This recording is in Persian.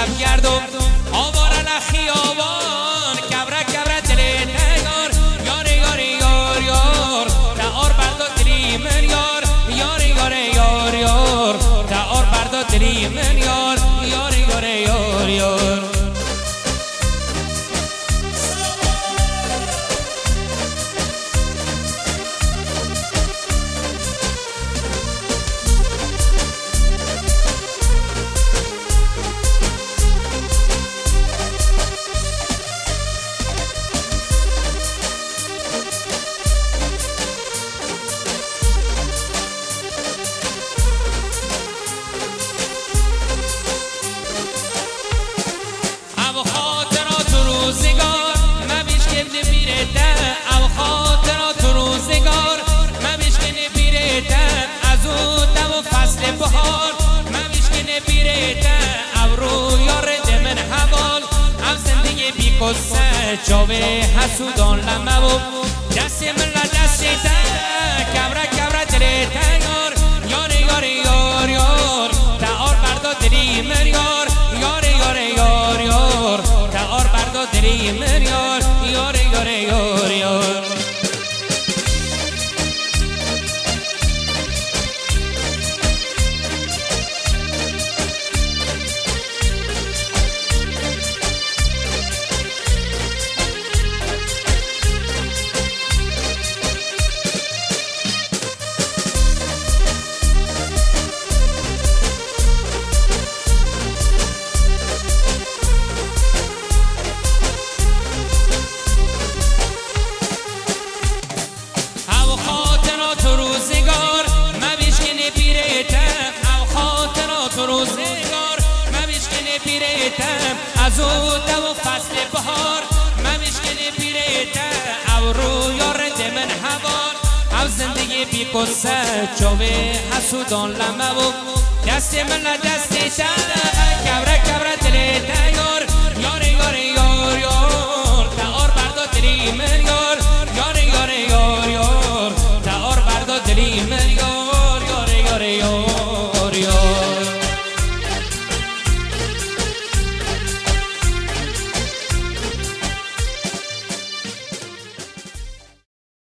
شب گردم آواره لخیابان کبره کبره دلی نیار یار یار یار یار تعار بردا دلی من یار یار یار یار یار تعار بردا دلی من یار یار یار یار یار روزگار مبیشکن بیرده او خاطرات روزگار مبیشکن بیرده از او دم و فصل بهار مبیشکن بیرده او رو یار من حوال او زندگی بی قصه جاوه حسودان لمه و دست من لدست ده کبره کبره دلی تیار یار یار یار یار تعار بردا دلی من یار یار یار یار یار تعار بردا دلی من یار یار یار یار یار روزگار مبیشکن بیرتم از او دو فصل بهار مبیشکن بیرتم او رو یار من حوال او زندگی بی قصه جاوه حسودان لمه و دست من دستی شده کبره کبره